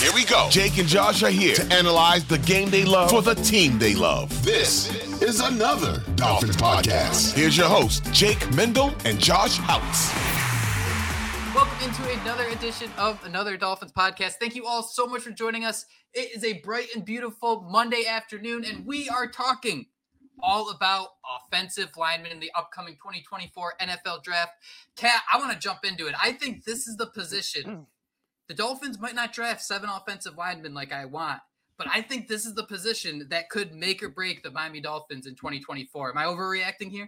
Here we go. Jake and Josh are here to analyze the game they love for the team they love. This is another Dolphins podcast. Here's your host, Jake Mendel and Josh Houtz. Welcome into another edition of another Dolphins podcast. Thank you all so much for joining us. It is a bright and beautiful Monday afternoon, and we are talking all about offensive linemen in the upcoming 2024 NFL Draft. Kat, I want to jump into it. I think this is the position. The Dolphins might not draft 7 offensive linemen like I want, but I think this is the position that could make or break the Miami Dolphins in 2024. Am I overreacting here?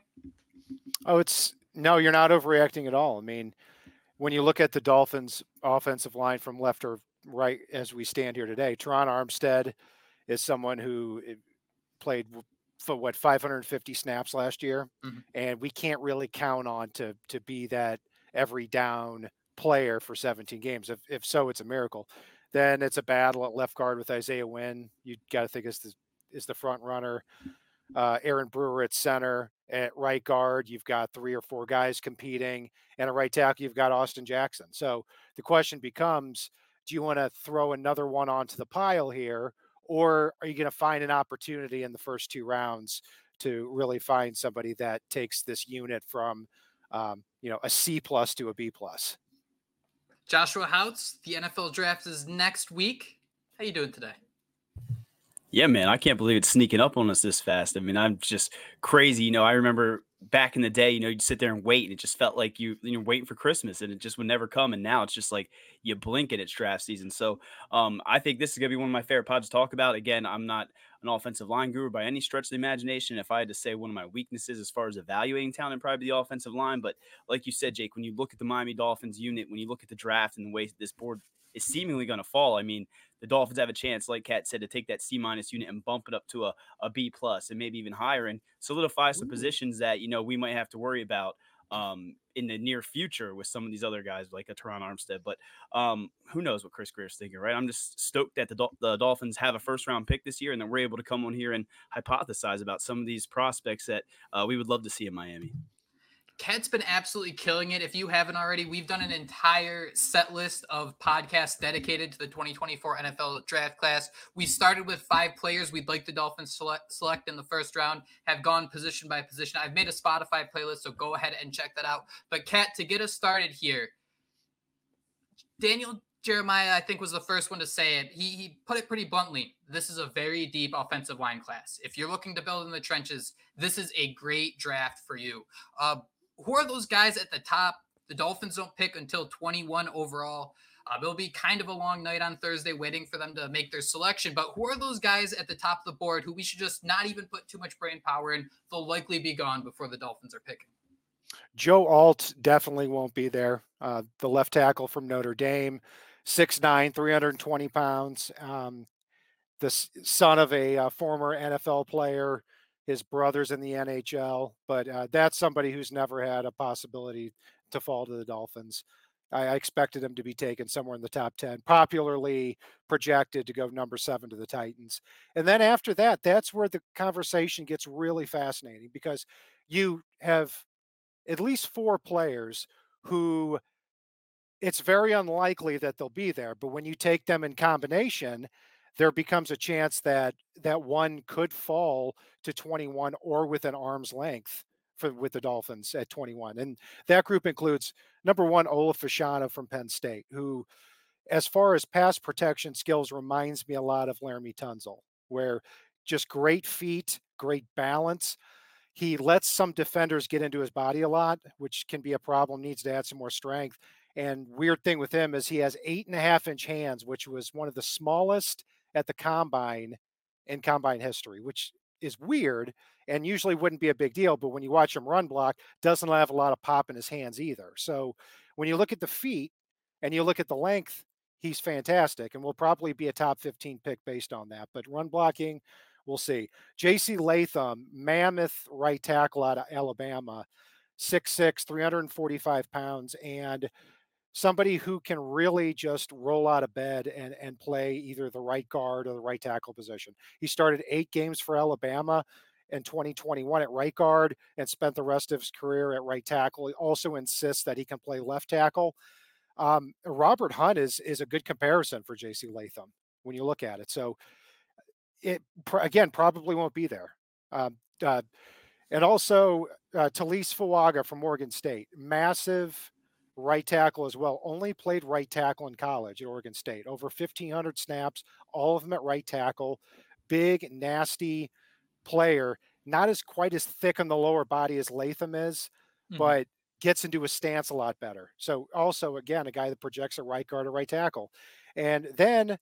No, you're not overreacting at all. I mean, when you look at the Dolphins offensive line from left or right as we stand here today, Teron Armstead is someone who played for 550 snaps last year. Mm-hmm. And we can't really count on to be that every down player for 17 games. If so, it's a miracle. Then it's a battle at left guard with Isaiah Wynn. You got to think is the front runner. Aaron Brewer at center. At right guard, you've got 3 or 4 guys competing, and at right tackle, you've got Austin Jackson. So the question becomes, do you want to throw another one onto the pile here, or are you going to find an opportunity in the first 2 rounds to really find somebody that takes this unit from, a C+ to a B+? Joshua Houtz, the NFL Draft is next week. How you doing today? Yeah, man, I can't believe it's sneaking up on us this fast. I mean, I'm just crazy. I remember back in the day, you'd sit there and wait, and it just felt like you're waiting for Christmas, and it just would never come. And now it's just like you blink and it's draft season. So I think this is going to be one of my favorite pods to talk about. Again, I'm not an offensive line guru by any stretch of the imagination. If I had to say one of my weaknesses as far as evaluating talent, it'd probably be the offensive line. But like you said, Jake, when you look at the Miami Dolphins unit, when you look at the draft and the way this board is seemingly going to fall, I mean, the Dolphins have a chance, like Kat said, to take that C- unit and bump it up to a B+ and maybe even higher and solidify some positions that, we might have to worry about in the near future with some of these other guys like a Teron Armstead. But who knows what Chris Grier's thinking, right? I'm just stoked that the Dolphins have a first-round pick this year, and then we're able to come on here and hypothesize about some of these prospects that we would love to see in Miami. Kat's been absolutely killing it. If you haven't already, we've done an entire set list of podcasts dedicated to the 2024 NFL Draft class. We started with 5 players we'd like the Dolphins select in the first round, have gone position by position. I've made a Spotify playlist, so go ahead and check that out. But Kat, to get us started here, Daniel Jeremiah, I think, was the first one to say it. He put it pretty bluntly. This is a very deep offensive line class. If you're looking to build in the trenches, this is a great draft for you. Who are those guys at the top? The Dolphins don't pick until 21 overall. It'll be kind of a long night on Thursday waiting for them to make their selection. But who are those guys at the top of the board who we should just not even put too much brain power in? They'll likely be gone before the Dolphins are picking. Joe Alt definitely won't be there. The left tackle from Notre Dame, 6'9", 320 pounds. The son of a former NFL player. His brother's in the NHL, but that's somebody who's never had a possibility to fall to the Dolphins. I expected him to be taken somewhere in the top 10, popularly projected to go number 7 to the Titans. And then after that, that's where the conversation gets really fascinating, because you have at least 4 players who it's very unlikely that they'll be there. But when you take them in combination, there becomes a chance that one could fall to 21 or within arm's length with the Dolphins at 21. And that group includes, number 1, Olaf Fashanu from Penn State, who, as far as pass protection skills, reminds me a lot of Laramie Tunzel, where just great feet, great balance. He lets some defenders get into his body a lot, which can be a problem, needs to add some more strength. And weird thing with him is he has 8.5-inch hands, which was one of the smallest at the combine in combine history, which is weird and usually wouldn't be a big deal. But when you watch him run block, doesn't have a lot of pop in his hands either. So when you look at the feet and you look at the length, he's fantastic and will probably be a top 15 pick based on that. But run blocking, we'll see. J.C. Latham, mammoth right tackle out of Alabama, 6'6", 345 pounds, and somebody who can really just roll out of bed and play either the right guard or the right tackle position. He started 8 games for Alabama in 2021 at right guard and spent the rest of his career at right tackle. He also insists that he can play left tackle. Robert Hunt is a good comparison for J.C. Latham when you look at it. So again, probably won't be there. Um, uh, and also Talise Fuaga from Oregon State, massive right tackle as well. Only played right tackle in college at Oregon State. Over 1,500 snaps, all of them at right tackle. Big, nasty player. Not as quite as thick on the lower body as Latham is, but gets into a stance a lot better. So also, again, a guy that projects a right guard or right tackle. And then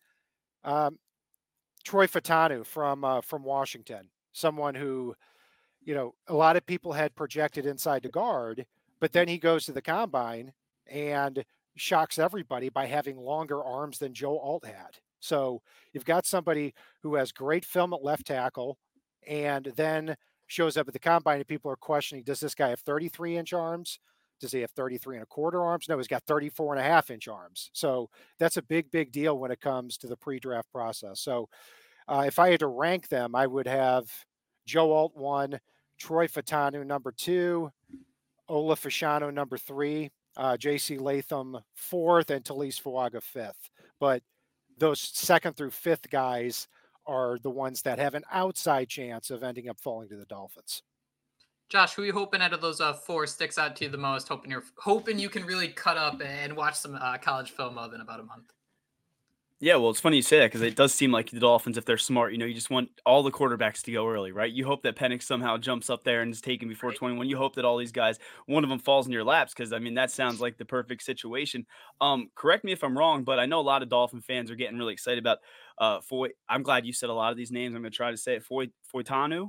Troy Fautanu from Washington, someone who, a lot of people had projected inside the guard, but then he goes to the combine and shocks everybody by having longer arms than Joe Alt had. So you've got somebody who has great film at left tackle and then shows up at the combine and people are questioning, does this guy have 33-inch arms? Does he have 33 and a quarter arms? No, he's got 34.5-inch arms. So that's a big, big deal when it comes to the pre-draft process. So if I had to rank them, I would have Joe Alt 1, Troy Fautanu number 2, Ola Fashanu number 3, J.C. Latham 4th, and Talise Fuaga 5th. But those 2nd through 5th guys are the ones that have an outside chance of ending up falling to the Dolphins. Josh, who are you hoping out of those 4 sticks out to you the most? Hoping you can really cut up and watch some college film of in about a month. Yeah, well, it's funny you say that because it does seem like the Dolphins, if they're smart, you just want all the quarterbacks to go early, right? You hope that Penix somehow jumps up there and is taken before 21. You hope that all these guys, one of them falls in your laps because, that sounds like the perfect situation. Correct me if I'm wrong, but I know a lot of Dolphin fans are getting really excited about I'm glad you said a lot of these names. I'm going to try to say it. Fautanu?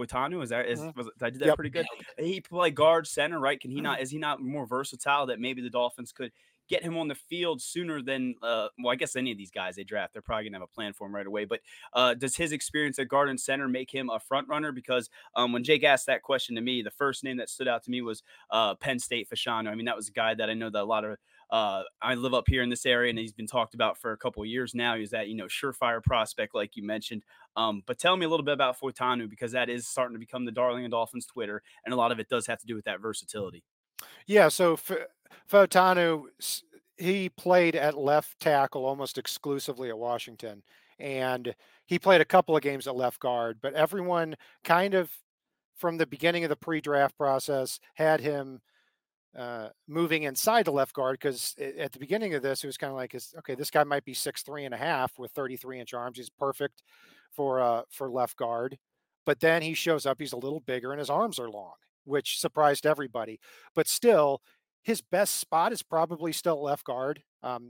I did that pretty good. He play guard, center, right? Is he not more versatile that maybe the Dolphins could get him on the field sooner than, I guess any of these guys they draft, they're probably going to have a plan for him right away. But does his experience at guard and center make him a front runner? Because when Jake asked that question to me, the first name that stood out to me was Penn State Fashanu. That was a guy that I know that a lot of I live up here in this area, and he's been talked about for a couple of years now. He's that, surefire prospect, like you mentioned. But tell me a little bit about Fautanu, because that is starting to become the darling of Dolphins Twitter, and a lot of it does have to do with that versatility. Yeah, so Fautanu, he played at left tackle almost exclusively at Washington, and he played a couple of games at left guard, but everyone kind of from the beginning of the pre-draft process had him moving inside the left guard, because at the beginning of this, it was kind of like, okay, this guy might be 6'3.5" with 33-inch arms. He's perfect for left guard. But then he shows up, he's a little bigger, and his arms are long, which surprised everybody. But still, his best spot is probably still left guard.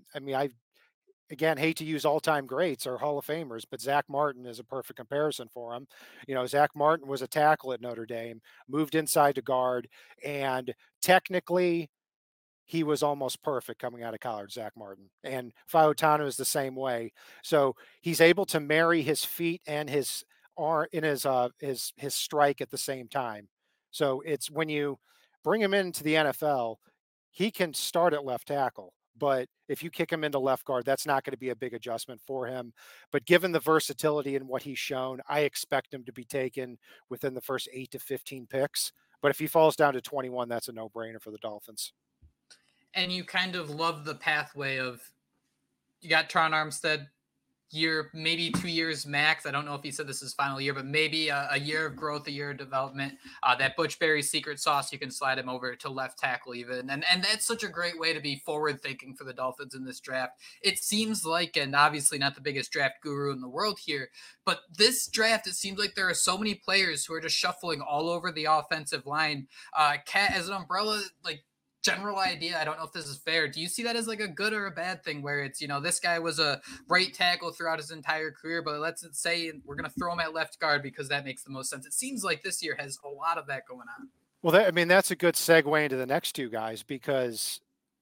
I again hate to use all-time greats or Hall of Famers, but Zach Martin is a perfect comparison for him. Zach Martin was a tackle at Notre Dame, moved inside to guard, and technically he was almost perfect coming out of college, Zach Martin. And Fautanu is the same way. So he's able to marry his feet and his arm in his strike at the same time. So it's when you bring him into the NFL, he can start at left tackle, but if you kick him into left guard, that's not going to be a big adjustment for him. But given the versatility and what he's shown, I expect him to be taken within the first 8 to 15 picks. But if he falls down to 21, that's a no-brainer for the Dolphins. And you kind of love the pathway of, you got Tron Armstead, year, maybe 2 years max. I don't know if he said this is final year, but maybe a year of growth, a year of development. That Butch Berry secret sauce, you can slide him over to left tackle even. And that's such a great way to be forward thinking for the Dolphins in this draft. It seems like, and obviously not the biggest draft guru in the world here, but this draft, it seems like there are so many players who are just shuffling all over the offensive line. Cat as an umbrella, like, general idea, I don't know if this is fair. Do you see that as like a good or a bad thing, where it's, this guy was a right tackle throughout his entire career, but let's say we're going to throw him at left guard because that makes the most sense? It seems like this year has a lot of that going on. Well, that's a good segue into the next two guys, because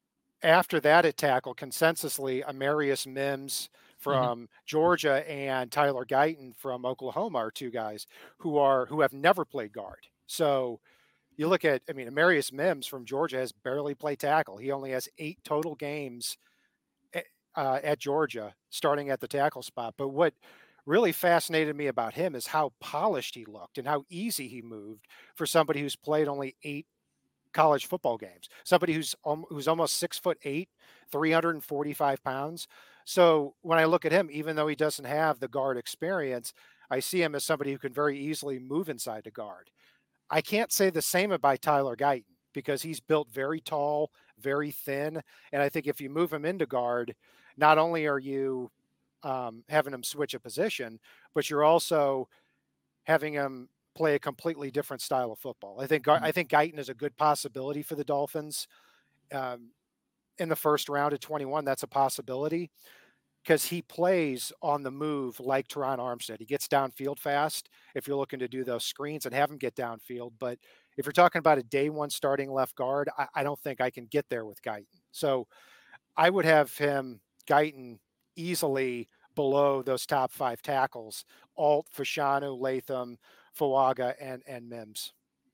after that at tackle, consensusly, Amarius Mims from Georgia and Tyler Guyton from Oklahoma are two guys who have never played guard. So you look at, Amarius Mims from Georgia has barely played tackle. He only has 8 total games at Georgia, starting at the tackle spot. But what really fascinated me about him is how polished he looked and how easy he moved for somebody who's played only 8 college football games. Somebody who's almost 6'8", 345 pounds. So when I look at him, even though he doesn't have the guard experience, I see him as somebody who can very easily move inside the guard. I can't say the same about Tyler Guyton because he's built very tall, very thin. And I think if you move him into guard, not only are you having him switch a position, but you're also having him play a completely different style of football. I think Guyton is a good possibility for the Dolphins in the first round of 21. That's a possibility because he plays on the move like Teron Armstead. He gets downfield fast if you're looking to do those screens and have him get downfield. But if you're talking about a day one starting left guard, I don't think I can get there with Guyton. So I would have Guyton easily below those top 5 tackles: Alt, Fashanu, Latham, Fuaga, and Mims.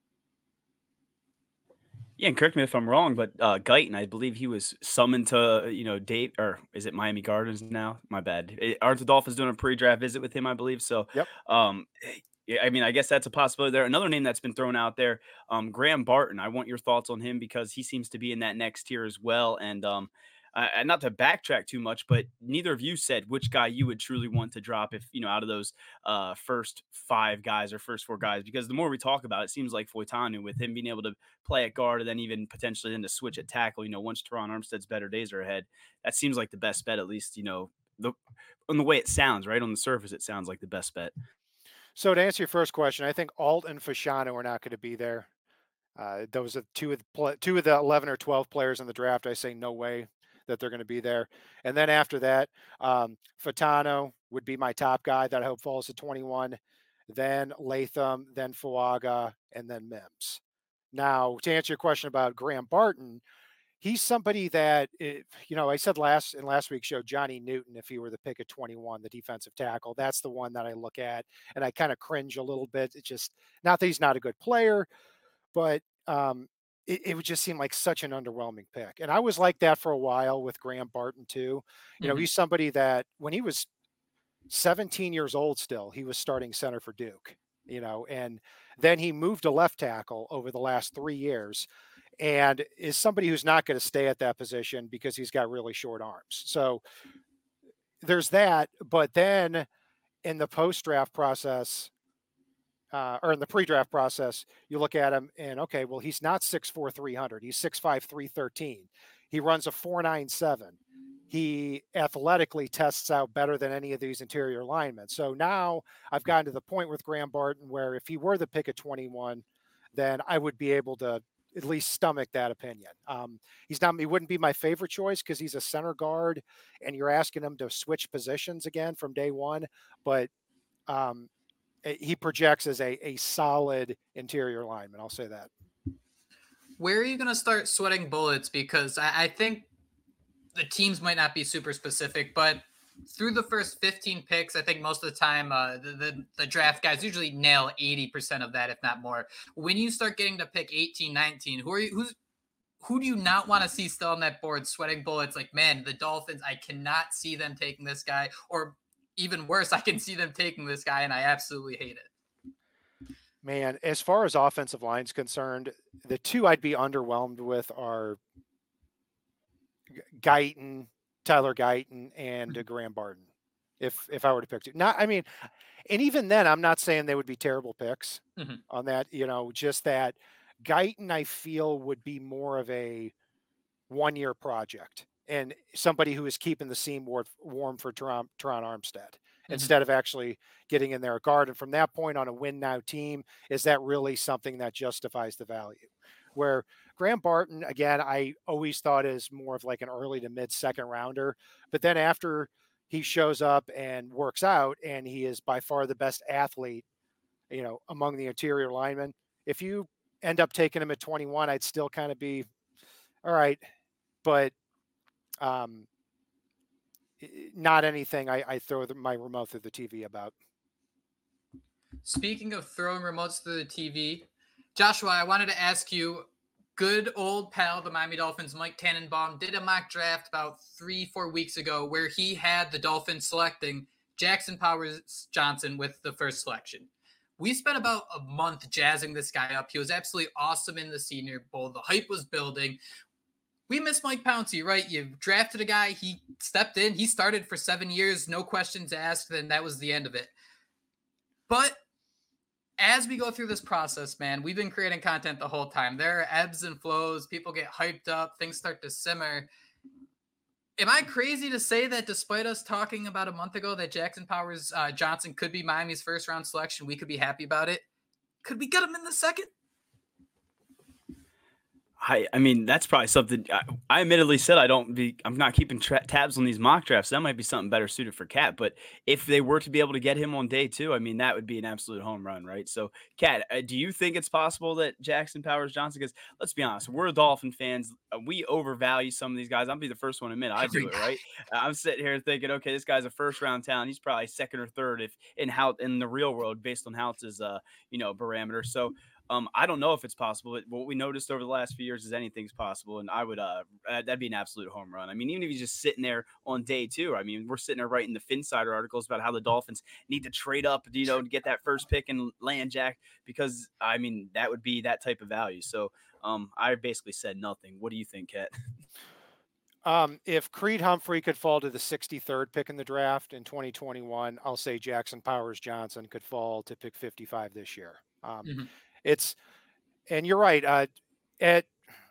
Yeah, and correct me if I'm wrong, but Guyton, I believe he was summoned to, Dave, or is it Miami Gardens now? My bad. Aren't the Dolphins doing a pre-draft visit with him, I believe? So, Yep. Yeah, I mean, I guess that's a possibility there. Another name that's been thrown out there, Graham Barton. I want your thoughts on him because he seems to be in that next tier as well. And not to backtrack too much, but neither of you said which guy you would truly want to drop if, out of those first 5 guys or first 4 guys, because the more we talk about it, it seems like Fautanu, with him being able to play at guard and then even potentially then to switch at tackle, once Teron Armstead's better days are ahead, that seems like the best bet, at least, on the way it sounds, right? On the surface, it sounds like the best bet. So to answer your first question, I think Alt and Fashanu are not going to be there. Those are two of the 11 or 12 players in the draft. I say no way that they're going to be there. And then after that, Fautanu would be my top guy that I hope falls to 21. Then Latham, then Fuaga, and then Mims. Now, to answer your question about Graham Barton, he's somebody that, I said in last week's show, Johnny Newton, if he were the pick at 21, the defensive tackle, that's the one that I look at and I kind of cringe a little bit. It's just not that he's not a good player, but it would just seem like such an underwhelming pick. And I was like that for a while with Graham Barton too. He's somebody that when he was 17 years old still, he was starting center for Duke, and then he moved to left tackle over the last 3 years and is somebody who's not going to stay at that position because he's got really short arms. So there's that. But then in the post-draft process, or in the pre-draft process, you look at him and, okay, well, he's not 6'4", 300. He's 6'5", 313. He runs a 4.97. He athletically tests out better than any of these interior linemen. So now I've gotten to the point with Graham Barton where if he were the pick at 21, then I would be able to at least stomach that opinion. He wouldn't be my favorite choice because he's a center guard and you're asking him to switch positions again from day one. But he projects as a solid interior lineman. I'll say that. Where are you going to start sweating bullets? Because I think the teams might not be super specific, but through the first 15 picks, I think most of the time the draft guys usually nail 80% of that, if not more. When you start getting to pick 18, 19, who do you not want to see still on that board sweating bullets? Like, man, the Dolphins, I cannot see them taking this guy, or even worse, I can see them taking this guy, and I absolutely hate it. Man, as far as offensive line's concerned, the two I'd be underwhelmed with are Tyler Guyton, and Graham Barton. If I were to pick two, and even then, I'm not saying they would be terrible picks on that. Just that Guyton, I feel, would be more of a 1-year project and somebody who is keeping the seam warm for Teron Armstead instead of actually getting in there at guard. And from that point on, a win now team, is that really something that justifies the value? Where Graham Barton, again, I always thought is more of like an early to mid second rounder. But then after he shows up and works out and he is by far the best athlete, among the interior linemen, if you end up taking him at 21, I'd still kind of be all right. But not anything I throw my remote through the TV about. Speaking of throwing remotes through the TV, Joshua, I wanted to ask you, good old pal of the Miami Dolphins, Mike Tannenbaum, did a mock draft about 3-4 weeks ago where he had the Dolphins selecting Jackson Powers Johnson with the first selection. We spent about a month jazzing this guy up. He was absolutely awesome in the Senior Bowl. The hype was building. We miss Mike Pouncey, right? You drafted a guy, he stepped in, he started for 7 years, no questions asked, and that was the end of it. But as we go through this process, man, we've been creating content the whole time. There are ebbs and flows, people get hyped up, things start to simmer. Am I crazy to say that despite us talking about a month ago that Jackson Powers Johnson could be Miami's first round selection, we could be happy about it? Could we get him in the second? I mean, that's probably something I admittedly said I'm not keeping tabs on these mock drafts. That might be something better suited for Cat. But if they were to be able to get him on day 2, I mean, that would be an absolute home run, right? So, Cat, do you think it's possible that Jackson Powers Johnson, because let's be honest, we're Dolphin fans. We overvalue some of these guys. I'll be the first one to admit I do it, right? I'm sitting here thinking, okay, this guy's a first round talent. He's probably second or third if in the real world based on Houtz's parameter. So I don't know if it's possible, but what we noticed over the last few years is anything's possible. And I would, that'd be an absolute home run. I mean, even if he's just sitting there on day 2, I mean, we're sitting there writing the Finsider articles about how the Dolphins need to trade up, to get that first pick and land Jack, because I mean, that would be that type of value. So I basically said nothing. What do you think, Kat? If Creed Humphrey could fall to the 63rd pick in the draft in 2021, I'll say Jackson Powers Johnson could fall to pick 55 this year. And you're right. A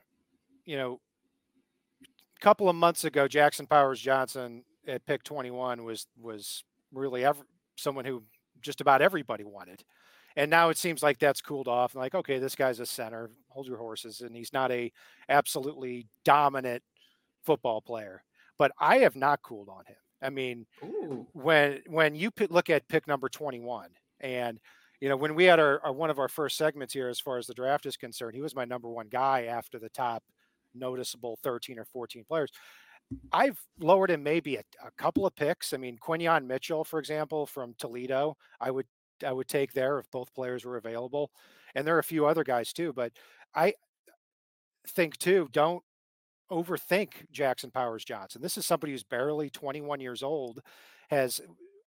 couple of months ago, Jackson Powers Johnson at pick 21 was really someone who just about everybody wanted. And now it seems like that's cooled off. And like, okay, this guy's a center, hold your horses. And he's not a absolutely dominant football player, but I have not cooled on him. I mean, when you look at pick number 21 and, when we had our one of our first segments here, as far as the draft is concerned, he was my number 1 guy after the top noticeable 13 or 14 players. I've lowered him maybe a couple of picks. I mean, Quinyon Mitchell, for example, from Toledo, I would take there if both players were available. And there are a few other guys too, but I think too, don't overthink Jackson Powers Johnson. This is somebody who's barely 21 years old, has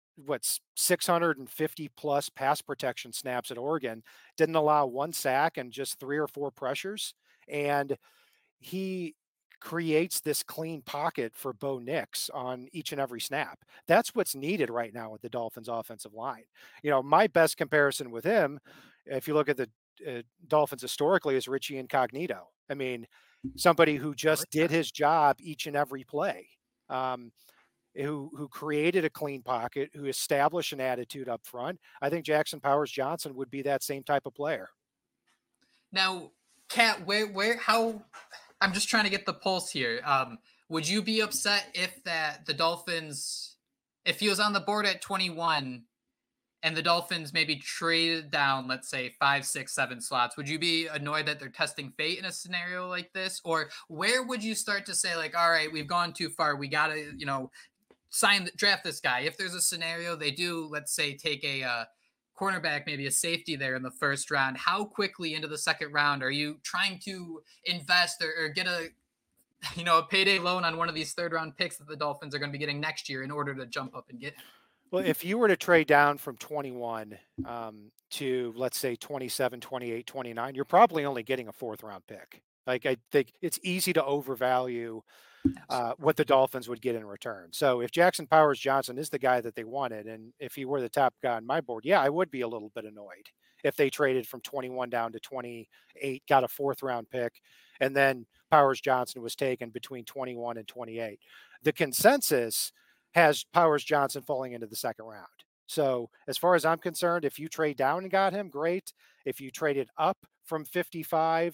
650 plus pass protection snaps at Oregon, didn't allow 1 sack and just 3 or 4 pressures. And he creates this clean pocket for Bo Nix on each and every snap. That's what's needed right now with the Dolphins offensive line. My best comparison with him, if you look at the Dolphins historically, is Richie Incognito. I mean, somebody who just did his job each and every play. Who created a clean pocket, who established an attitude up front. I think Jackson Powers Johnson would be that same type of player. Now, Kat, how? I'm just trying to get the pulse here. Would you be upset if the Dolphins, if he was on the board at 21 and the Dolphins maybe traded down, let's say 5, 6, 7 slots? Would you be annoyed that they're testing fate in a scenario like this? Or where would you start to say, like, all right, we've gone too far. We got to, draft this guy? If there's a scenario they do, let's say, take a cornerback, maybe a safety there in the first round, how quickly into the second round are you trying to invest or get a payday loan on one of these 3rd round picks that the Dolphins are going to be getting next year in order to jump up and get him? Well, if you were to trade down from 21 to, let's say, 27, 28, 29, you're probably only getting a 4th round pick. Like, I think it's easy to overvalue what the Dolphins would get in return. So if Jackson Powers Johnson is the guy that they wanted, and if he were the top guy on my board, yeah, I would be a little bit annoyed if they traded from 21 down to 28, got a 4th round pick, and then Powers Johnson was taken between 21 and 28. The consensus has Powers Johnson falling into the 2nd round. So as far as I'm concerned, if you trade down and got him, great. If you traded up from 55,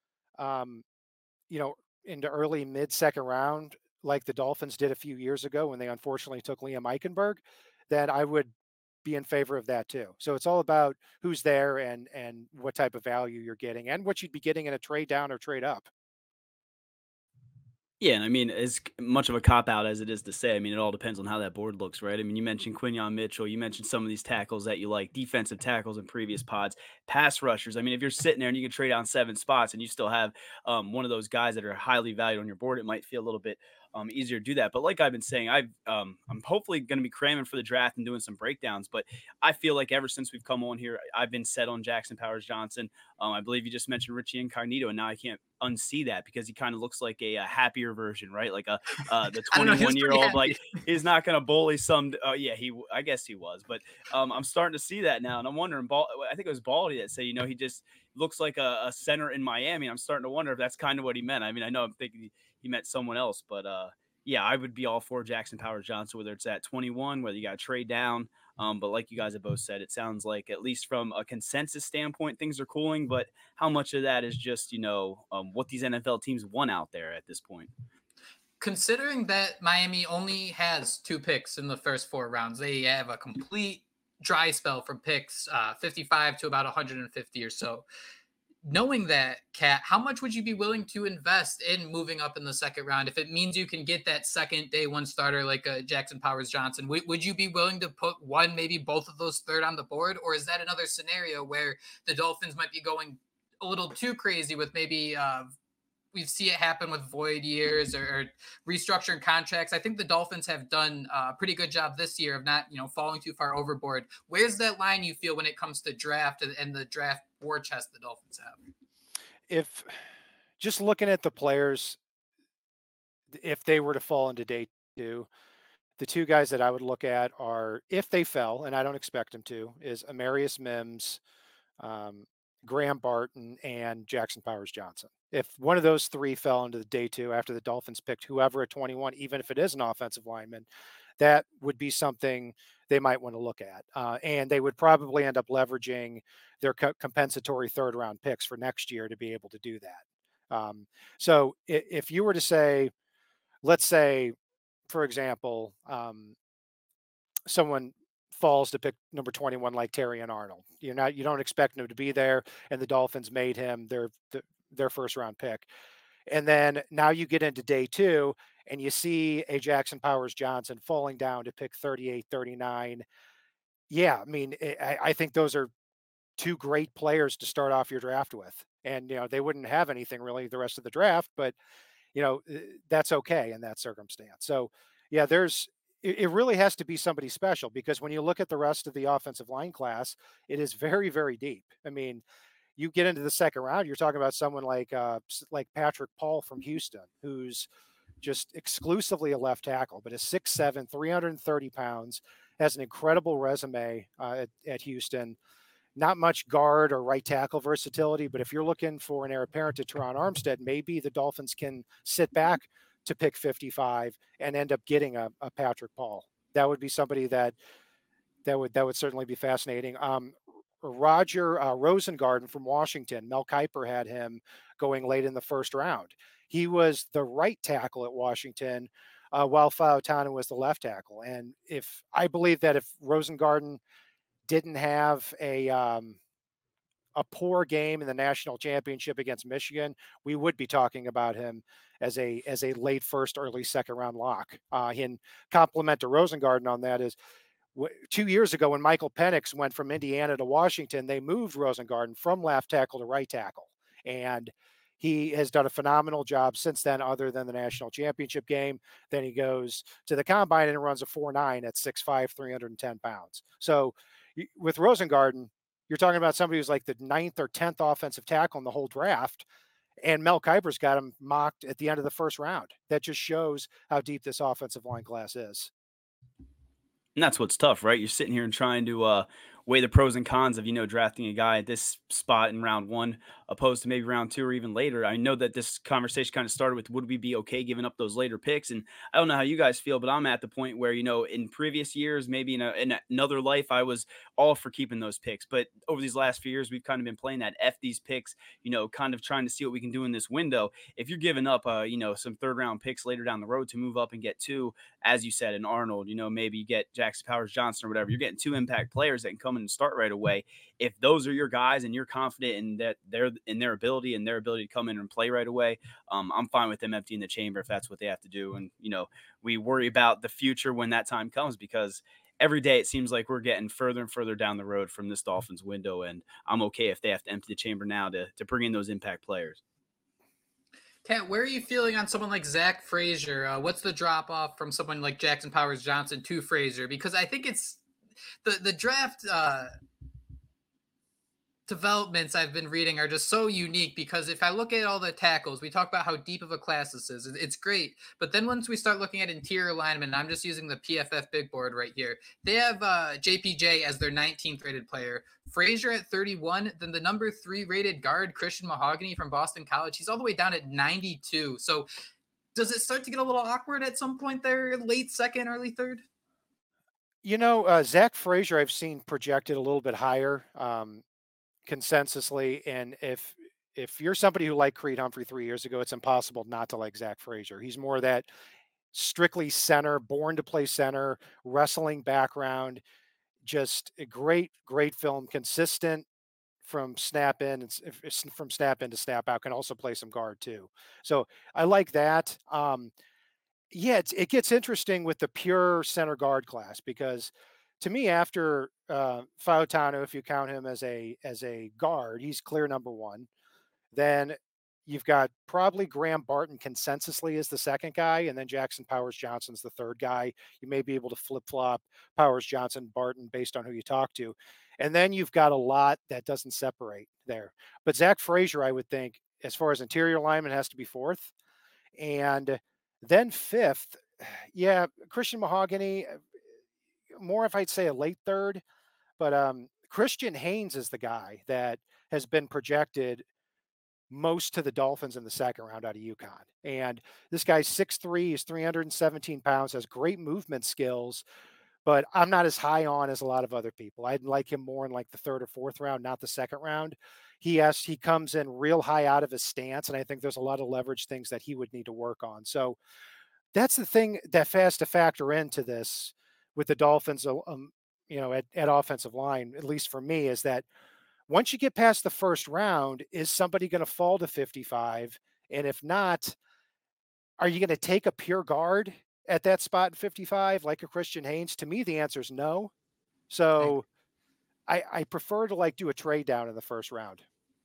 into early mid-2nd round, like the Dolphins did a few years ago when they unfortunately took Liam Eichenberg, then I would be in favor of that too. So it's all about who's there and what type of value you're getting and what you'd be getting in a trade down or trade up. Yeah, and I mean, as much of a cop-out as it is to say, I mean, it all depends on how that board looks, right? I mean, you mentioned Quinyon Mitchell, you mentioned some of these tackles that you like, defensive tackles in previous pods, pass rushers. I mean, if you're sitting there and you can trade down 7 spots and you still have one of those guys that are highly valued on your board, it might feel a little bit easier to do that. But like I've been saying, I'm hopefully going to be cramming for the draft and doing some breakdowns. But I feel like ever since we've come on here, I've been set on Jackson Powers Johnson. I believe you just mentioned Richie Incognito, and now I can't unsee that because he kind of looks like a happier version, right? Like the 21-year-old, like he's not going to bully some. I guess he was, but I'm starting to see that now, and I'm wondering. I think it was Baldy that said, he just looks like a center in Miami. I'm starting to wonder if that's kind of what he meant. I mean, I know I'm thinking he meant someone else, but I would be all for Jackson Powers Johnson, whether it's at 21, whether you got to trade down. But like you guys have both said, it sounds like at least from a consensus standpoint, things are cooling. But how much of that is just, what these NFL teams want out there at this point? Considering that Miami only has 2 picks in the first 4 rounds, they have a complete dry spell from picks 55 to about 150 or so. Knowing that, Kat, how much would you be willing to invest in moving up in the second round if it means you can get that second day 1 starter like Jackson Powers Johnson? Would you be willing to put one, maybe both of those third on the board? Or is that another scenario where the Dolphins might be going a little too crazy with maybe we see it happen with void years or restructuring contracts? I think the Dolphins have done a pretty good job this year of not, falling too far overboard. Where's that line you feel when it comes to draft and the draft war chest the Dolphins have? If just looking at the players, if they were to fall into day 2, the 2 guys that I would look at are, if they fell, and I don't expect them to, is Amarius Mims, Graham Barton, and Jackson Powers Johnson. If one of those 3 fell into the day 2 after the Dolphins picked whoever at 21, even if it is an offensive lineman, that would be something they might want to look at. And they would probably end up leveraging their compensatory third-round picks for next year to be able to do that. So if you were to say, let's say, for example, someone falls to pick number 21 like Terrion Arnold, you don't expect him to be there, and the Dolphins made him their first round pick. And then now you get into day 2 and you see a Jackson Powers Johnson falling down to pick 38, 39. Yeah, I mean, I think those are 2 great players to start off your draft with. And, they wouldn't have anything really the rest of the draft, but, that's okay in that circumstance. So, yeah, it really has to be somebody special, because when you look at the rest of the offensive line class, it is very, very deep. I mean, you get into the second round, you're talking about someone like Patrick Paul from Houston, who's just exclusively a left tackle, but is 6'7", 330 pounds, has an incredible resume at Houston. Not much guard or right tackle versatility, but if you're looking for an heir apparent to Teron Armstead, maybe the Dolphins can sit back to pick 55 and end up getting a Patrick Paul. That would be somebody that would certainly be fascinating. Roger Rosengarten from Washington, Mel Kiper had him going late in the first round. He was the right tackle at Washington, while Fautanu was the left tackle. And I believe that if Rosengarten didn't have a poor game in the national championship against Michigan, we would be talking about him as a late first, early second round lock. In compliment to Rosengarten on that is, 2 years ago when Michael Penix went from Indiana to Washington, they moved Rosengarten from left tackle to right tackle. And he has done a phenomenal job since then, other than the national championship game. Then he goes to the combine and runs a 4.9 at 6'5", 310 pounds. So with Rosengarten, you're talking about somebody who's like the 9th or 10th offensive tackle in the whole draft. And Mel Kiper's got him mocked at the end of the first round. That just shows how deep this offensive line class is. And that's what's tough, right? You're sitting here and trying to weigh the pros and cons of, drafting a guy at this spot in round 1, opposed to maybe round 2 or even later. I know that this conversation kind of started with, would we be okay giving up those later picks? And I don't know how you guys feel, but I'm at the point where, in previous years, maybe in another life, I was all for keeping those picks. But over these last few years, we've kind of been playing that F these picks, kind of trying to see what we can do in this window. If you're giving up, some third round picks later down the road to move up and get 2, as you said, in Arnold, maybe you get Jackson Powers Johnson or whatever, you're getting 2 impact players that can come in and start right away. If those are your guys and you're confident in that their ability and their ability to come in and play right away, I'm fine with them emptying the chamber if that's what they have to do. And, we worry about the future when that time comes, because every day it seems like we're getting further and further down the road from this Dolphins window. And I'm okay if they have to empty the chamber now to bring in those impact players. Kat, where are you feeling on someone like Zach Frazier? What's the drop off from someone like Jackson Powers Johnson to Frazier? Because I think it's the draft developments I've been reading are just so unique, because if I look at all the tackles, we talk about how deep of a class this is. It's great. But then once we start looking at interior linemen, and I'm just using the PFF big board right here, they have JPJ as their 19th rated player, Frazier at 31, then the number 3 rated guard, Christian Mahogany from Boston College, he's all the way down at 92. So does it start to get a little awkward at some point there, late second, early third? Zach Frazier I've seen projected a little bit higher. Consensusly, and if you're somebody who liked Creed Humphrey 3 years ago, it's impossible not to like Zach Frazier. He's more that strictly center, born to play center, wrestling background, just a great film, consistent from snap in, and from snap in to snap out, can also play some guard too. So I like that. Yeah, it gets interesting with the pure center guard class, because to me, after Fautano, if you count him as a guard, he's clear number 1. Then you've got probably Graham Barton consensusly as the second guy, and then Jackson Powers Johnson's the third guy. You may be able to flip flop Powers Johnson, Barton based on who you talk to, and then you've got a lot that doesn't separate there. But Zach Frazier, I would think, as far as interior lineman, has to be 4th, and then 5th. Yeah, Christian Mahogany, more if I'd say a late 3rd, but Christian Haynes is the guy that has been projected most to the Dolphins in the 2nd round out of UConn. And this guy's 6'3", he's 317 pounds, has great movement skills, but I'm not as high on as a lot of other people. I'd like him more in like the 3rd or 4th round, not the 2nd round. He comes in real high out of his stance, and I think there's a lot of leverage things that he would need to work on. So that's the thing that has to factor into this with the Dolphins, at offensive line, at least for me, is that once you get past the 1st round, is somebody going to fall to 55? And if not, are you going to take a pure guard at that spot in 55, like a Christian Haynes? To me, the answer is no. So I prefer to do a trade down in the 1st round.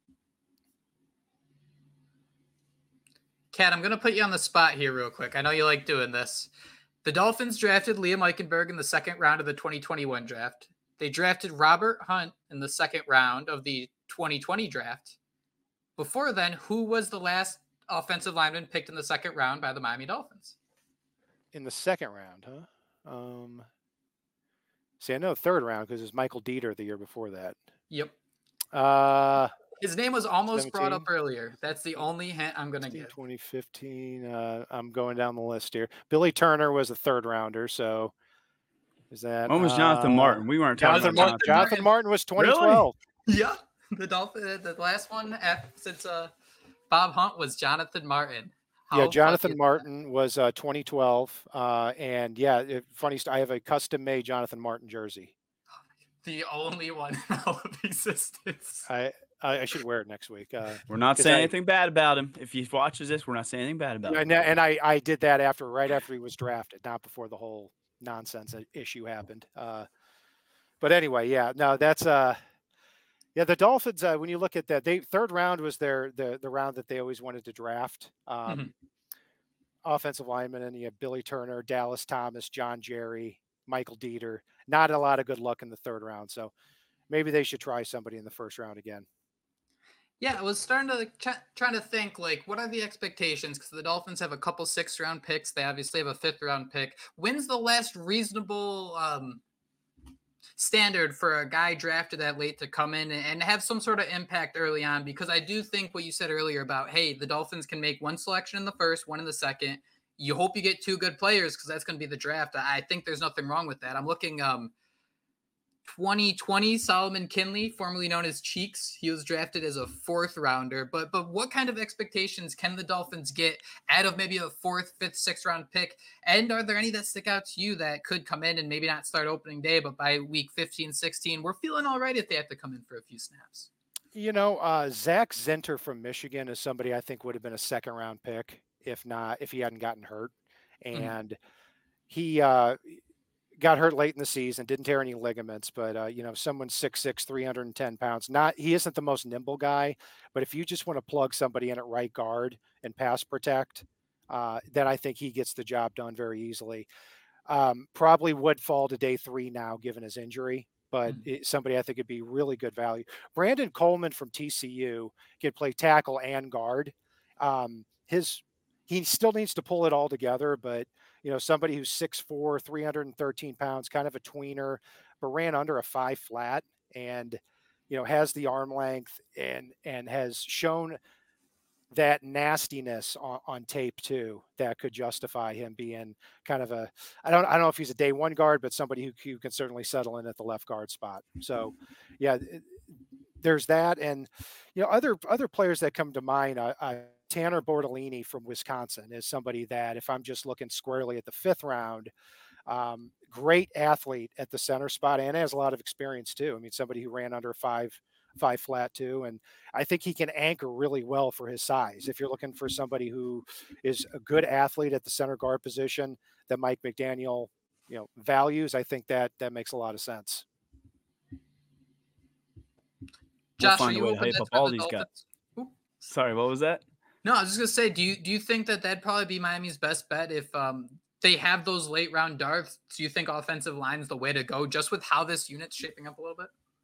Kat, I'm going to put you on the spot here real quick. I know you like doing this. The Dolphins drafted Liam Eichenberg in the 2nd round of the 2021 draft. They drafted Robert Hunt in the 2nd round of the 2020 draft. Before then, who was the last offensive lineman picked in the 2nd round by the Miami Dolphins? In the 2nd round, huh? See, I know 3rd round because it was Michael Dieter the year before that. Yep. His name was almost 17? Brought up earlier. That's the only hint I'm going to give. 2015. I'm going down the list here. Billy Turner was a 3rd rounder. So is that? When was Jonathan Martin? We weren't talking about Jonathan Martin was 2012. Really? Yeah. The last one since Bob Hunt was Jonathan Martin. Jonathan Martin was 2012. And yeah, funny story. I have a custom made Jonathan Martin jersey. The only one in all of existence. I should wear it next week. We're not saying anything bad about him. If he watches this, we're not saying anything bad about him. And I did that right after he was drafted, not before the whole nonsense issue happened. But anyway, yeah, no, that's the Dolphins. When you look at that, 3rd round was the round that they always wanted to draft. Offensive linemen, and you have Billy Turner, Dallas Thomas, John Jerry, Michael Dieter. Not a lot of good luck in the 3rd round. So maybe they should try somebody in the 1st round again. Yeah, I was starting to trying to think, what are the expectations? Because the Dolphins have a couple 6th round picks. They obviously have a 5th round pick. When's the last reasonable standard for a guy drafted that late to come in and have some sort of impact early on? Because I do think what you said earlier about, hey, the Dolphins can make one selection in the 1st, one in the 2nd. You hope you get 2 good players because that's going to be the draft. I think there's nothing wrong with that. I'm looking 2020, Solomon Kinley, formerly known as Cheeks. He was drafted as a 4th rounder. But what kind of expectations can the Dolphins get out of maybe a 4th, 5th, 6th round pick? And are there any that stick out to you that could come in and maybe not start opening day, but by week 15, 16, we're feeling all right if they have to come in for a few snaps? Zach Zinter from Michigan is somebody I think would have been a 2nd round pick if he hadn't gotten hurt. And he got hurt late in the season, didn't tear any ligaments, but someone's 6'6", 310 pounds. He isn't the most nimble guy, but if you just want to plug somebody in at right guard and pass protect, then I think he gets the job done very easily. Probably would fall to day 3 now, given his injury, but somebody I think would be really good value. Brandon Coleman from TCU can play tackle and guard. He still needs to pull it all together, but somebody who's 6'4", 313 pounds, kind of a tweener, but ran under a 5 flat and, has the arm length and has shown that nastiness on tape too, that could justify him being kind of I don't know if he's a day 1 guard, but somebody who can certainly settle in at the left guard spot. So yeah, there's that. And, other players that come to mind, Tanner Bortolini from Wisconsin is somebody that if I'm just looking squarely at the 5th round, great athlete at the center spot and has a lot of experience too. I mean, somebody who ran under 5 flat too. And I think he can anchor really well for his size. If you're looking for somebody who is a good athlete at the center guard position that Mike McDaniel, values, I think that makes a lot of sense. We'll find a way to hype up all these guys. Sorry, what was that? No, I was just gonna say, do you think that that'd probably be Miami's best bet if they have those late round darts? Do you think offensive line is the way to go, just with how this unit's shaping up a little bit?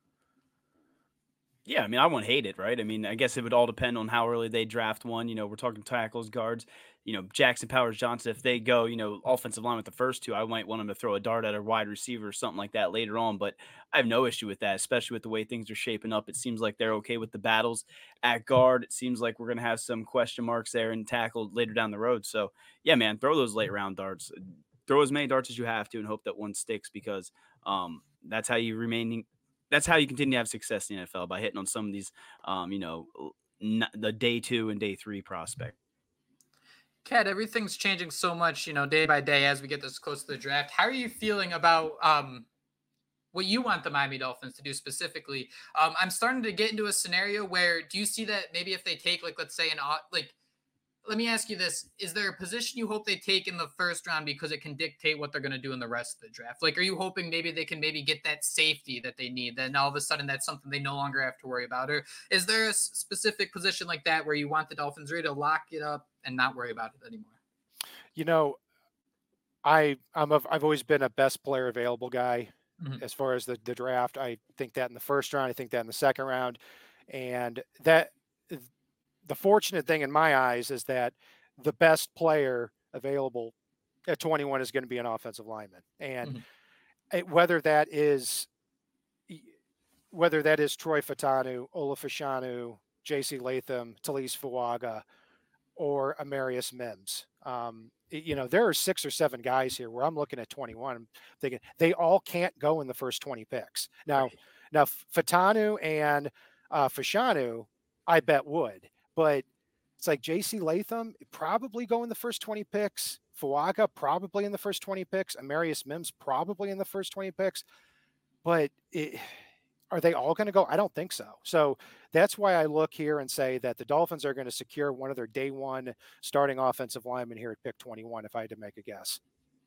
Yeah, I mean, I wouldn't hate it, right? I mean, I guess it would all depend on how early they draft one. We're talking tackles, guards, Jackson Powers Johnson. If they go, offensive line with the first 2, I might want them to throw a dart at a wide receiver or something like that later on. But I have no issue with that, especially with the way things are shaping up. It seems like they're okay with the battles at guard. It seems like we're going to have some question marks there and tackle later down the road. So, yeah, man, throw those late round darts. Throw as many darts as you have to and hope that one sticks because that's how you continue to have success in the NFL, by hitting on some of these, the day 2 and day 3 prospect. Kat, everything's changing so much, day by day as we get this close to the draft. How are you feeling about what you want the Miami Dolphins to do specifically? I'm starting to get into a scenario where, do you see that maybe if they take, let's say let me ask you this. Is there a position you hope they take in the first round because it can dictate what they're going to do in the rest of the draft? Are you hoping maybe they can get that safety that they need? Then all of a sudden that's something they no longer have to worry about? Or is there a specific position like that where you want the Dolphins ready to lock it up and not worry about it anymore? I've always been a best player available guy as far as the draft. I think that in the first round, I think that in the second round. And that the fortunate thing in my eyes is that the best player available at 21 is going to be an offensive lineman. And whether that is Troy Fautanu, Ola Fashanu, J.C. Latham, Talise Fuaga, or Amarius Mims. There are 6 or 7 guys here where I'm looking at 21. I'm thinking they all can't go in the first 20 picks. Now Fautanu and Fashanu, I bet would. But it's like J.C. Latham probably go in the first 20 picks. Fuaga probably in the first 20 picks. Amarius Mims probably in the first 20 picks. But are they all going to go? I don't think so. So that's why I look here and say that the Dolphins are going to secure one of their day 1 starting offensive linemen here at pick 21, if I had to make a guess.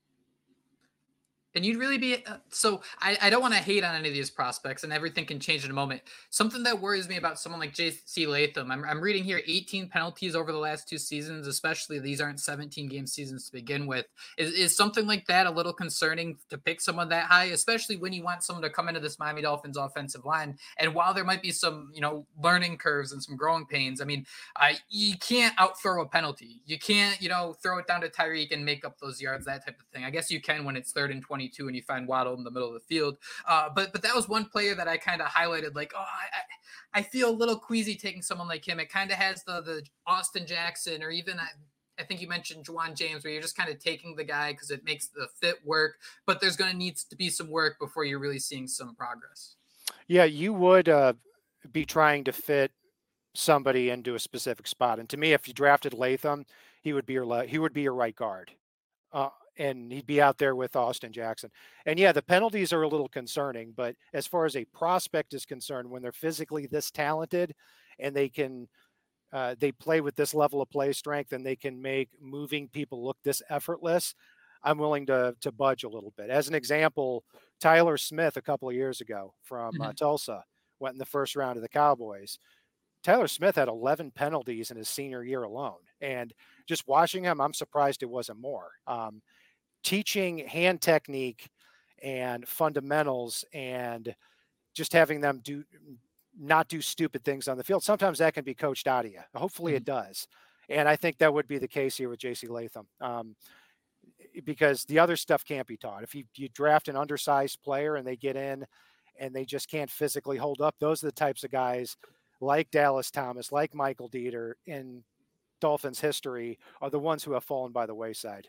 And you'd really be so I don't want to hate on any of these prospects, and everything can change in a moment. Something that worries me about someone like J.C. Latham, I'm reading here 18 penalties over the last 2 seasons, especially these aren't 17-game seasons to begin with. Is something like that a little concerning to pick someone that high, especially when you want someone to come into this Miami Dolphins offensive line? And while there might be some, learning curves and some growing pains, I mean, you can't outthrow a penalty. You can't, throw it down to Tyreek and make up those yards, that type of thing. I guess you can when it's 3rd and 22 and you find Waddle in the middle of the field. But that was one player that I kind of highlighted, I feel a little queasy taking someone like him. It kind of has the Austin Jackson, or even I think you mentioned Juwan James, where you're just kind of taking the guy because it makes the fit work, but there's going to need to be some work before you're really seeing some progress. Yeah, you would be trying to fit somebody into a specific spot. And to me, if you drafted Latham, he would be your right guard. And he'd be out there with Austin Jackson. And yeah, the penalties are a little concerning, but as far as a prospect is concerned, when they're physically this talented and they can, they play with this level of play strength and they can make moving people look this effortless, I'm willing to budge a little bit. As an example, Tyler Smith a couple of years ago from Tulsa went in the first round of the Cowboys. Tyler Smith had 11 penalties in his senior year alone. And just watching him, I'm surprised it wasn't more. Teaching hand technique and fundamentals and just having them not do stupid things on the field. Sometimes that can be coached out of you. Hopefully it does. And I think that would be the case here with JC Latham. Because the other stuff can't be taught. If you draft an undersized player and they get in and they just can't physically hold up, those are the types of guys like Dallas Thomas, like Michael Dieter in Dolphins history are the ones who have fallen by the wayside.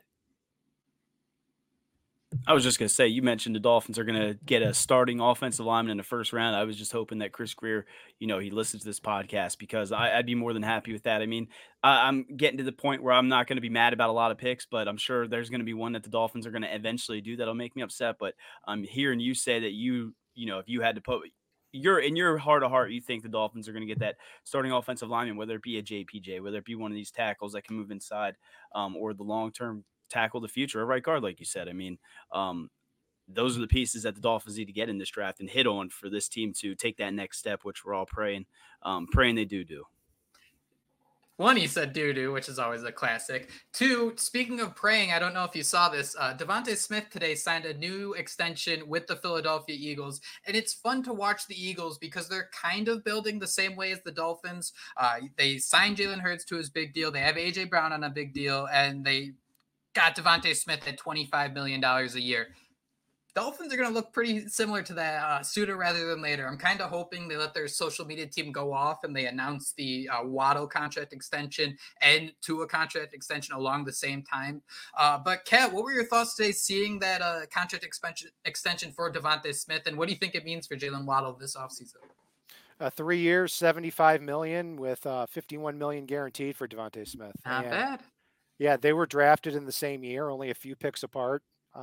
I was just going to say, you mentioned the Dolphins are going to get a starting offensive lineman in the first round. I was just hoping that Chris Grier, he listens to this podcast, because I'd be more than happy with that. I mean, I'm getting to the point where I'm not going to be mad about a lot of picks, but I'm sure there's going to be one that the Dolphins are going to eventually do that'll make me upset. But I'm hearing you say that if you had to put in your heart of heart, you think the Dolphins are going to get that starting offensive lineman, whether it be a JPJ, whether it be one of these tackles that can move inside, or the long-term tackle the future, a right guard, like you said. I mean, those are the pieces that the Dolphins need to get in this draft and hit on for this team to take that next step, which we're all praying they do. One, he said doo-doo, which is always a classic. Two, speaking of praying, I don't know if you saw this, Devontae Smith today signed a new extension with the Philadelphia Eagles, and it's fun to watch the Eagles because they're kind of building the same way as the Dolphins. They signed Jalen Hurts to his big deal. They have A.J. Brown on a big deal, and they got Devontae Smith at $25 million a year. Dolphins are going to look pretty similar to that sooner rather than later. I'm kind of hoping they let their social media team go off and they announce the Waddle contract extension and Tua contract extension along the same time. But Kat, what were your thoughts today seeing that contract extension for Devontae Smith, and what do you think it means for Jalen Waddle this offseason? 3 years, $75 million with $51 million guaranteed for Devontae Smith. Not bad. Yeah, they were drafted in the same year, only a few picks apart.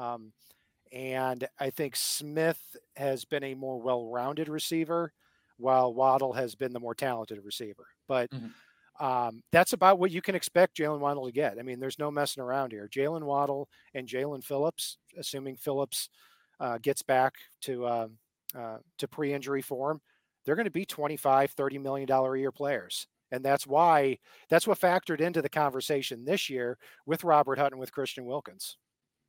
And I think Smith has been a more well-rounded receiver, while Waddle has been the more talented receiver. But that's about what you can expect Jalen Waddle to get. I mean, there's no messing around here. Jalen Waddle and Jalen Phillips, assuming Phillips gets back to pre-injury form, they're going to be $25, $30 million a year players. And that's what factored into the conversation this year with Robert Hutton, with Christian Wilkins.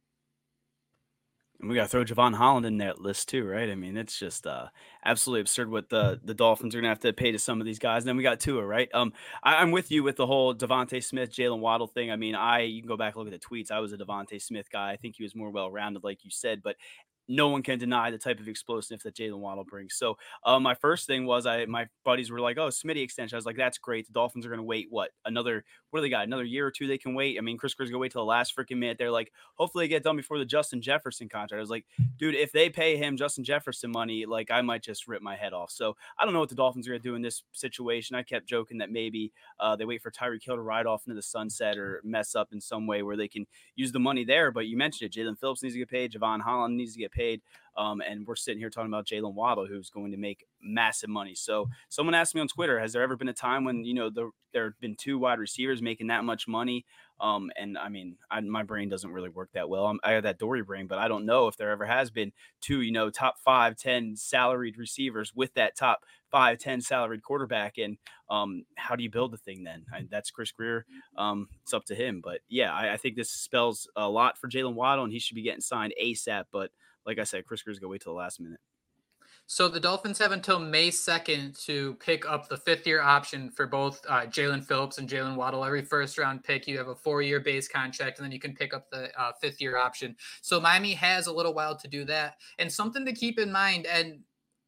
And we got to throw Javon Holland in that list too, right? I mean, it's just absolutely absurd what the Dolphins are going to have to pay to some of these guys. And then we got Tua, right? I'm with you with the whole Devontae Smith, Jalen Waddle thing. I mean, you can go back and look at the tweets. I was a Devontae Smith guy. I think he was more well-rounded, like you said, but no one can deny the type of explosiveness that Jalen Waddle brings. So my first thing was my buddies were like, oh, Smitty extension. I was like, that's great. The Dolphins are going to wait, what do they got? Another year or two they can wait? I mean, Chris Grier's going to wait till the last freaking minute. They're like, hopefully they get done before the Justin Jefferson contract. I was like, dude, if they pay him Justin Jefferson money, like I might just rip my head off. So I don't know what the Dolphins are going to do in this situation. I kept joking that maybe they wait for Tyreek Hill to ride off into the sunset or mess up in some way where they can use the money there. But you mentioned it. Jalen Phillips needs to get paid. Javon Holland needs to get paid. And we're sitting here talking about Jalen Waddle, who's going to make massive money. So someone asked me on Twitter, has there ever been a time when, there have been two wide receivers making that much money? And I mean, my brain doesn't really work that well. I have that Dory brain, but I don't know if there ever has been two, top 5, 10 salaried receivers with that top 5, 10 salaried quarterback. And how do you build the thing then? That's Chris Grier. It's up to him. But yeah, I think this spells a lot for Jalen Waddle, and he should be getting signed ASAP. But like I said, Chris Grier's going to wait till the last minute. So the Dolphins have until May 2nd to pick up the 5th-year option for both Jalen Phillips and Jalen Waddle. Every first-round pick, you have a 4-year base contract, and then you can pick up the 5th-year option. So Miami has a little while to do that. And something to keep in mind, and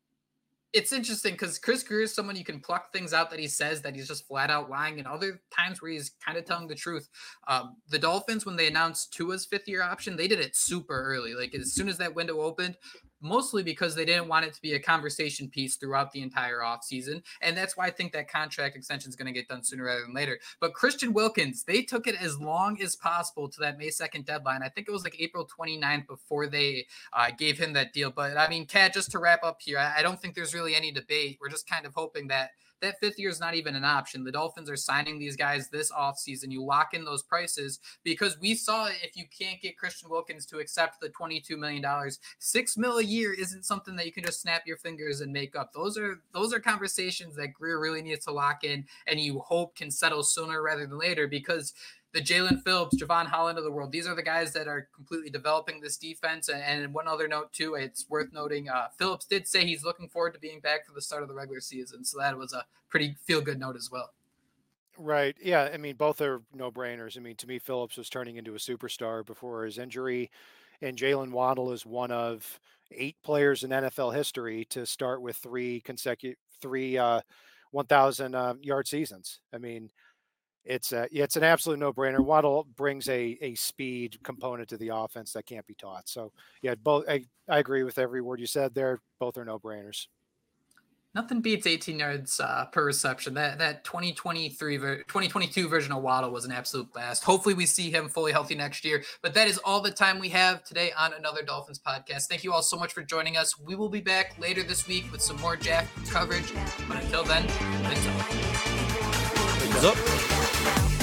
it's interesting because Chris Grier is someone you can pluck things out that he says that he's just flat out lying, and other times where he's kind of telling the truth. The Dolphins, when they announced Tua's 5th-year option, they did it super early. Like as soon as that window opened, mostly because they didn't want it to be a conversation piece throughout the entire offseason. And that's why I think that contract extension is going to get done sooner rather than later. But Christian Wilkins, they took it as long as possible to that May 2nd deadline. I think it was like April 29th before they gave him that deal. But I mean, Kat, just to wrap up here, I don't think there's really any debate. We're just kind of hoping that that 5th year is not even an option. The Dolphins are signing these guys this offseason. You lock in those prices because we saw if you can't get Christian Wilkins to accept the $22 million, $6 million a year isn't something that you can just snap your fingers and make up. Those are conversations that Grier really needs to lock in, and you hope can settle sooner rather than later, because the Jalen Phillips, Javon Holland of the world, these are the guys that are completely developing this defense. And one other note, too, it's worth noting, Phillips did say he's looking forward to being back for the start of the regular season. So that was a pretty feel-good note as well. Right. Yeah. I mean, both are no-brainers. I mean, to me, Phillips was turning into a superstar before his injury, and Jalen Waddle is one of 8 players in NFL history to start with 3 1,000-yard seasons. I mean, it's an absolute no-brainer. Waddle brings a speed component to the offense that can't be taught. So yeah, both. I agree with every word you said there. Both are no-brainers. Nothing beats 18 yards per reception. That 2022 version of Waddle was an absolute blast. Hopefully we see him fully healthy next year. But that is all the time we have today on Another Dolphins podcast. Thank you all so much for joining us. We will be back later this week with some more draft coverage. But until then, thanks up.